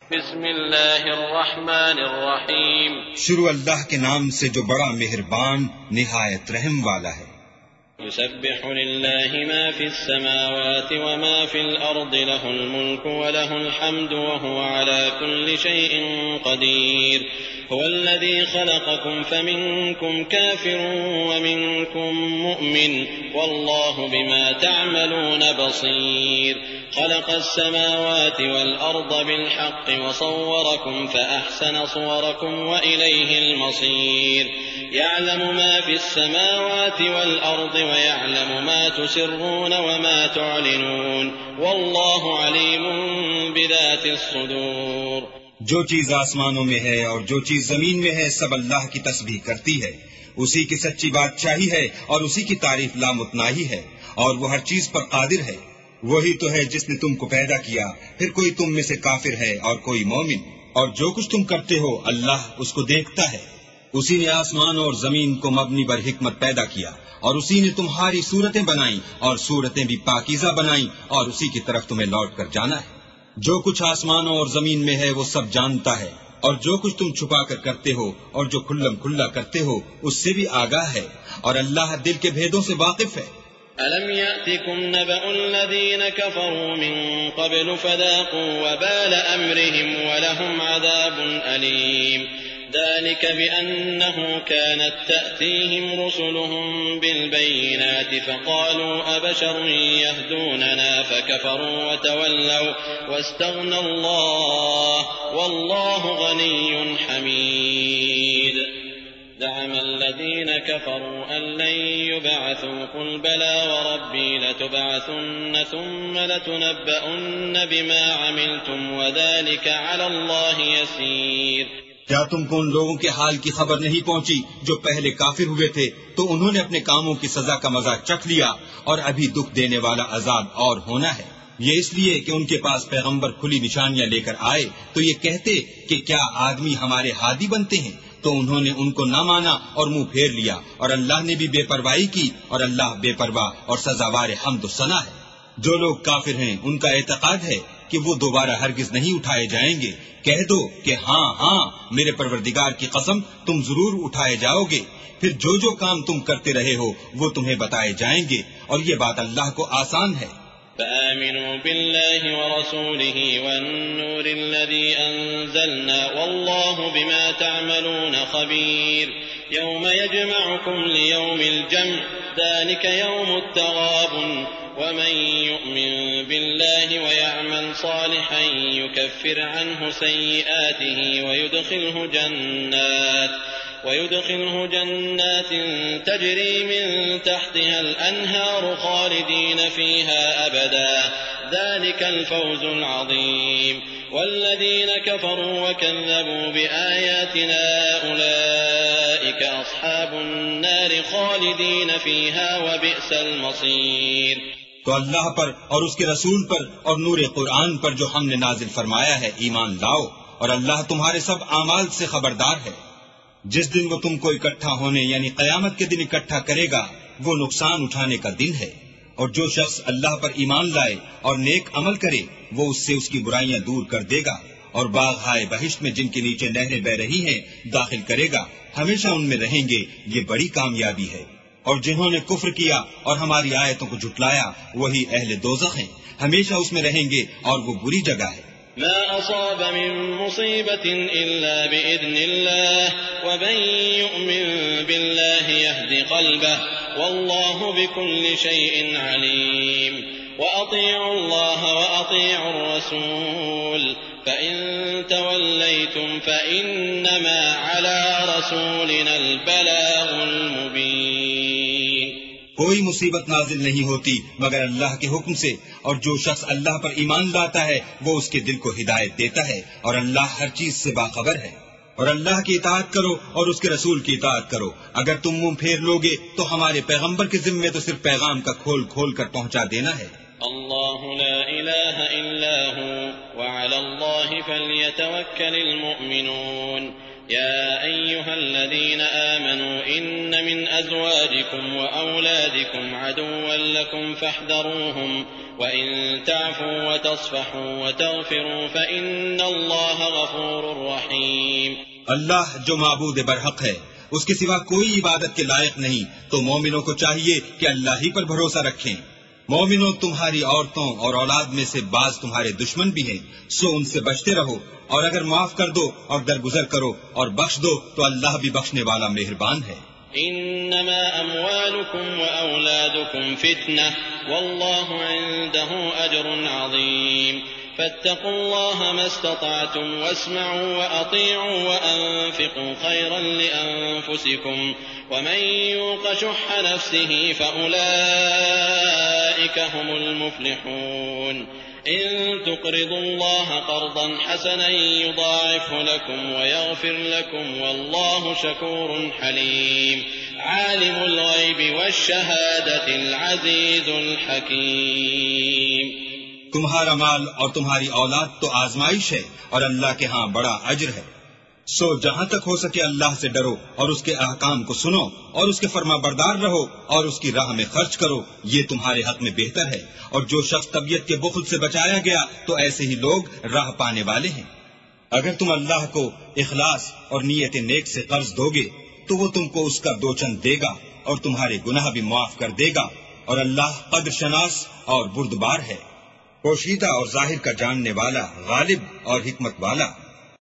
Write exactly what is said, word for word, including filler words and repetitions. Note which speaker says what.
Speaker 1: بسم اللہ الرحمن الرحیم
Speaker 2: شروع اللہ کے نام سے جو بڑا مہربان نہایت رحم والا ہے۔
Speaker 1: يسبح لله ما في السماوات وما في الأرض له الملك وله الحمد وهو على كل شيء قدير هو الذي خلقكم فمنكم كافر ومنكم مؤمن والله بما تعملون بصير خلق السماوات والأرض بالحق وصوركم فأحسن صوركم وإليه المصير يعلم ما في السماوات والأرض ويعلم ما تسرون وما تعلنون والله عليم بذات الصدور۔
Speaker 2: جو چیز آسمانوں میں ہے اور جو چیز زمین میں ہے سب اللہ کی تسبیح کرتی ہے، اسی کی سچی بادشاہی ہے اور اسی کی تعریف لامتناہی ہے، اور وہ ہر چیز پر قادر ہے۔ وہی تو ہے جس نے تم کو پیدا کیا، پھر کوئی تم میں سے کافر ہے اور کوئی مومن، اور جو کچھ تم کرتے ہو اللہ اس کو دیکھتا ہے۔ اسی نے آسمان اور زمین کو مبنی بر حکمت پیدا کیا، اور اسی نے تمہاری صورتیں بنائیں اور صورتیں بھی پاکیزہ بنائیں، اور اسی کی طرف تمہیں لوٹ کر جانا ہے۔ جو کچھ آسمانوں اور زمین میں ہے وہ سب جانتا ہے، اور جو کچھ تم چھپا کر کرتے ہو اور جو کھلم کھلا کرتے ہو اس سے بھی آگاہ ہے، اور اللہ دل کے بھیدوں سے واقف ہے۔
Speaker 1: أَلَمْ يَأْتِكُمْ نَبَأُ الَّذِينَ كَفَرُوا مِن قَبْلُ فَذَاقُوا وَبَالَ أَمْرِهِمْ وَلَهُمْ عَذَابٌ أَلِيمٌ ذلك بأنه كانت تأتيهم رسلهم بالبينات فقالوا أبشر يهدوننا فكفروا وتولوا واستغنى الله والله غني حميد زعم الذين كفروا أن لن يبعثوا قل بلى وربي لتبعثن ثم لتنبؤن بما عملتم وذلك على الله يسير۔
Speaker 2: کیا تم کو ان لوگوں کے حال کی خبر نہیں پہنچی جو پہلے کافر ہوئے تھے تو انہوں نے اپنے کاموں کی سزا کا مزہ چکھ لیا، اور ابھی دکھ دینے والا عذاب اور ہونا ہے۔ یہ اس لیے کہ ان کے پاس پیغمبر کھلی نشانیاں لے کر آئے تو یہ کہتے کہ کیا آدمی ہمارے ہادی بنتے ہیں، تو انہوں نے ان کو نہ مانا اور منہ پھیر لیا، اور اللہ نے بھی بے پرواہی کی، اور اللہ بے پرواہ اور سزاوار حمد و ثنا ہے۔ جو لوگ کافر ہیں ان کا اعتقاد ہے کہ وہ دوبارہ ہرگز نہیں اٹھائے جائیں گے۔ کہہ دو کہ ہاں ہاں میرے پروردگار کی قسم تم ضرور اٹھائے جاؤ گے، پھر جو جو کام تم کرتے رہے ہو وہ تمہیں بتائے جائیں گے، اور یہ بات اللہ کو آسان ہے۔
Speaker 1: فآمنوا بالله ورسوله والنور الذي أنزلنا والله بما تعملون خبير يوم يجمعكم ليوم الجمع ذلك يوم التغابن ومن يؤمن بالله ويعمل صالحا يكفر عنه سيئاته ويدخله جنات ويدخله جنات تجري من تحتها الأنهار خالدين فيها أبدا ذلك الفوز العظيم والذين كفروا وكذبوا بآياتنا أولئك أصحاب النار خالدين فيها وبئس المصير۔
Speaker 2: تو اللہ پر اور اس کے رسول پر اور نور قرآن پر جو ہم نے نازل فرمایا ہے ایمان لاؤ، اور اللہ تمہارے سب اعمال سے خبردار ہے۔ جس دن وہ تم کو اکٹھا ہونے یعنی قیامت کے دن اکٹھا کرے گا وہ نقصان اٹھانے کا دن ہے، اور جو شخص اللہ پر ایمان لائے اور نیک عمل کرے وہ اس سے اس کی برائیاں دور کر دے گا، اور باغ ہائے بہشت میں جن کے نیچے نہریں بہ رہی ہیں داخل کرے گا، ہمیشہ ان میں رہیں گے، یہ بڑی کامیابی ہے۔ اور جنہوں نے کفر کیا اور ہماری آیتوں کو جھٹلایا وہی اہل دوزخ ہیں، ہمیشہ اس میں رہیں گے اور وہ بری جگہ ہے۔
Speaker 1: ما أصاب من مصيبة إلا بإذن الله ومن يؤمن بالله يهد قلبه والله بكل شيء عليم وأطيعوا الله وأطيعوا الرسول فإن توليتم فإنما على رسولنا البلاغ المبين۔
Speaker 2: کوئی مصیبت نازل نہیں ہوتی مگر اللہ کے حکم سے، اور جو شخص اللہ پر ایمان لاتا ہے وہ اس کے دل کو ہدایت دیتا ہے، اور اللہ ہر چیز سے باخبر ہے۔ اور اللہ کی اطاعت کرو اور اس کے رسول کی اطاعت کرو، اگر تم منہ پھیر لوگے تو ہمارے پیغمبر کے ذمے تو صرف پیغام کا کھول کھول کر پہنچا دینا ہے۔
Speaker 1: اللہ لا الہ الا هو وعلی اللہ فلیتوکل المؤمنون۔ يا أيها الذين آمنوا إن من أزواجكم وأولادكم عدوا لكم فاحذروهم وإن تعفوا وتصفحوا وتغفروا فإن الله غفور رحيم.
Speaker 2: اللہ جو معبود برحق ہے اس کے سوا کوئی عبادت کے لائق نہیں، تو مومنوں کو چاہیے کہ اللہ ہی پر بھروسہ رکھیں. مومنوں، تمہاری عورتوں اور اولاد میں سے بعض تمہارے دشمن بھی ہیں، سو ان سے بچتے رہو، اور اگر معاف کر دو اور درگزر کرو اور بخش دو تو اللہ بھی بخشنے والا مہربان ہے.
Speaker 1: انما اموالكم واولادكم فتنة والله عنده اجر عظيم فاتقوا الله ما استطعتم واسمعوا واطيعوا وانفقوا خيرا لانفسكم ومن يوق شح نفسه فاولئك هم المفلحون. إن تقرضوا الله قرضا حسنا يضاعفه لكم ويغفر لكم والله شكور حليم. عالم الغيب والشهادة العزيز الحكيم.
Speaker 2: تمہارا مال اور تمہاری اولاد تو آزمائش ہے اور اللہ کے ہاں بڑا اجر ہے. سو جہاں تک ہو سکے اللہ سے ڈرو اور اس کے احکام کو سنو اور اس کے فرما بردار رہو اور اس کی راہ میں خرچ کرو، یہ تمہارے حق میں بہتر ہے. اور جو شخص طبیعت کے بخل سے بچایا گیا تو ایسے ہی لوگ راہ پانے والے ہیں. اگر تم اللہ کو اخلاص اور نیت نیک سے قرض دو گے تو وہ تم کو اس کا دو چند دے گا اور تمہارے گناہ بھی معاف کر دے گا، اور اللہ قدر شناس اور بردبار ہے، پوشیدہ اور ظاہر کا جاننے والا، غالب اور حکمت والا.